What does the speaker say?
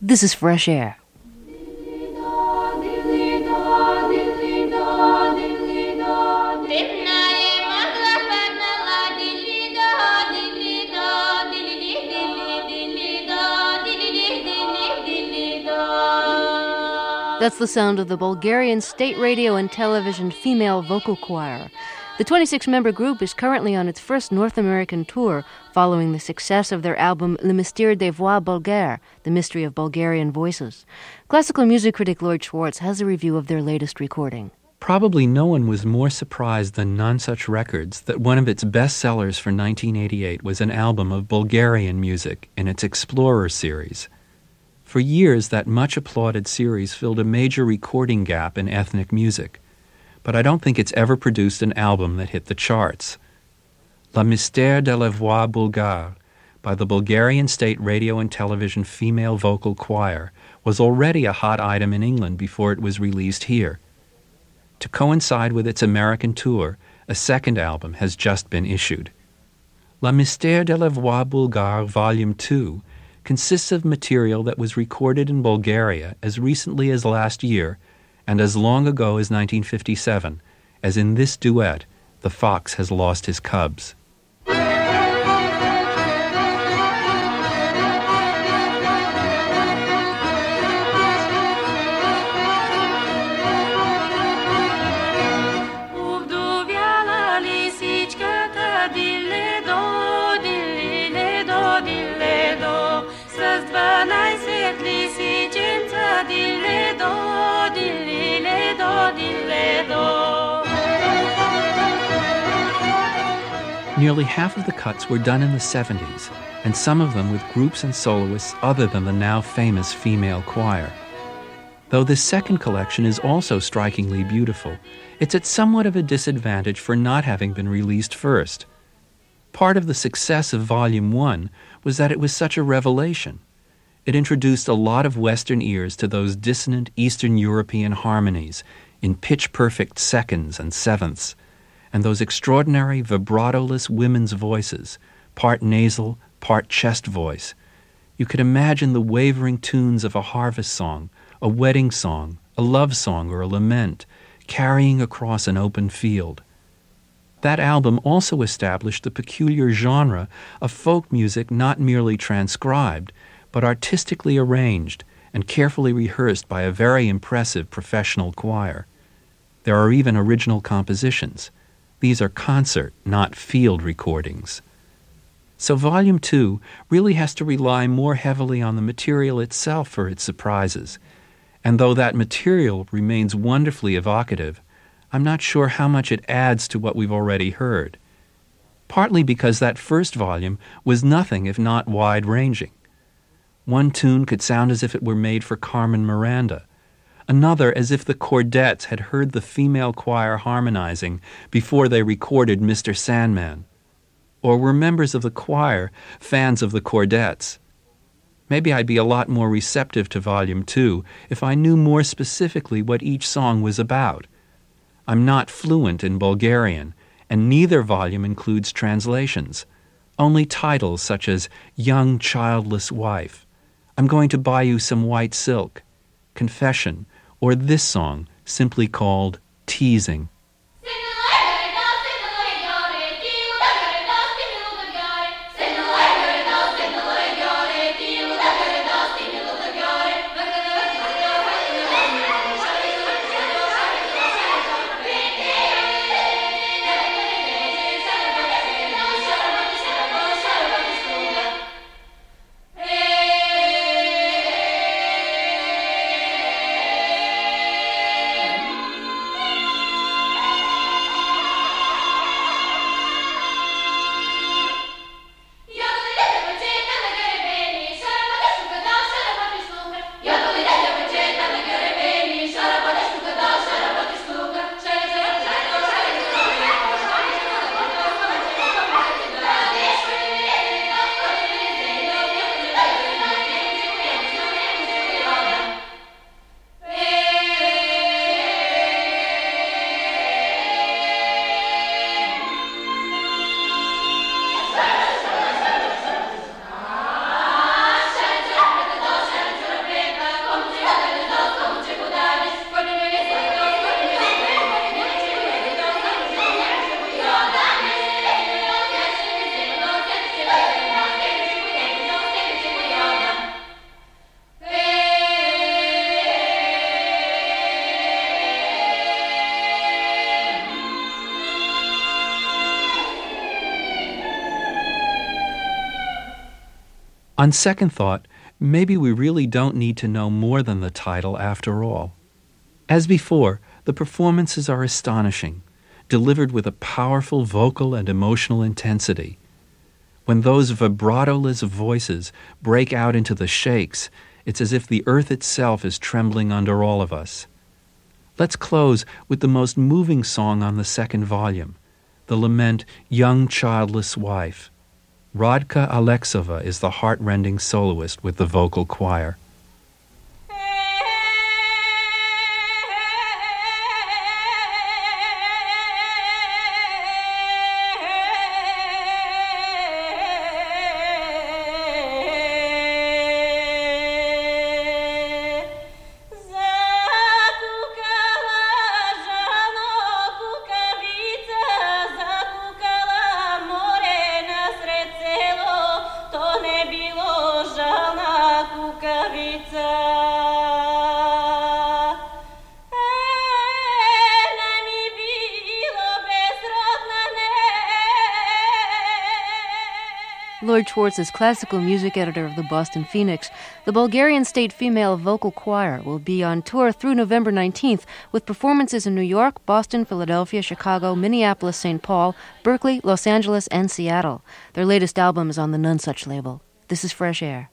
This is Fresh Air. That's the sound of the Bulgarian State Radio and Television Female Vocal Choir. The 26-member group is currently on its first North American tour, following the success of their album Le Mystère des Voix Bulgares, The Mystery of Bulgarian Voices. Classical music critic Lloyd Schwartz has a review of their latest recording. Probably no one was more surprised than Nonsuch Records that one of its best sellers for 1988 was an album of Bulgarian music in its Explorer series. For years, that much-applauded series filled a major recording gap in ethnic music, but I don't think it's ever produced an album that hit the charts. Le Mystère de la Voix Bulgare by the Bulgarian State Radio and Television Female Vocal Choir was already a hot item in England before it was released here. To coincide with its American tour, a second album has just been issued. Le Mystère de la Voix Bulgare Volume 2 consists of material that was recorded in Bulgaria as recently as last year and as long ago as 1957, as in this duet, The Fox Has Lost His Cubs. Nearly half of the cuts were done in the 70s, and some of them with groups and soloists other than the now famous female choir. Though this second collection is also strikingly beautiful, it's at somewhat of a disadvantage for not having been released first. Part of the success of Volume 1 was that it was such a revelation. It introduced a lot of Western ears to those dissonant Eastern European harmonies in pitch-perfect seconds and sevenths, and those extraordinary vibrato-less women's voices, part nasal, part chest voice. You could imagine the wavering tunes of a harvest song, a wedding song, a love song, or a lament, carrying across an open field. That album also established the peculiar genre of folk music not merely transcribed, but artistically arranged and carefully rehearsed by a very impressive professional choir. There are even original compositions. These are concert, not field recordings. So Volume 2 really has to rely more heavily on the material itself for its surprises. And though that material remains wonderfully evocative, I'm not sure how much it adds to what we've already heard. Partly because that first volume was nothing if not wide-ranging. One tune could sound as if it were made for Carmen Miranda, another as if the Chordettes had heard the female choir harmonizing before they recorded Mr. Sandman, or were members of the choir fans of the Chordettes. Maybe I'd be a lot more receptive to Volume 2 if I knew more specifically what each song was about. I'm not fluent in Bulgarian, and neither volume includes translations, only titles such as Young Childless Wife, I'm Going to Buy You Some White Silk, Confession, or this song, simply called Teasing. On second thought, maybe we really don't need to know more than the title after all. As before, the performances are astonishing, delivered with a powerful vocal and emotional intensity. When those vibrato-less voices break out into the shakes, it's as if the earth itself is trembling under all of us. Let's close with the most moving song on the second volume, the lament Young Childless Wife. Radka Alexova is the heart-rending soloist with the vocal choir. Lloyd Schwartz is classical music editor of the Boston Phoenix. The Bulgarian State Female Vocal Choir will be on tour through November 19th with performances in New York, Boston, Philadelphia, Chicago, Minneapolis, St. Paul, Berkeley, Los Angeles, and Seattle. Their latest album is on the Nonesuch label. This is Fresh Air.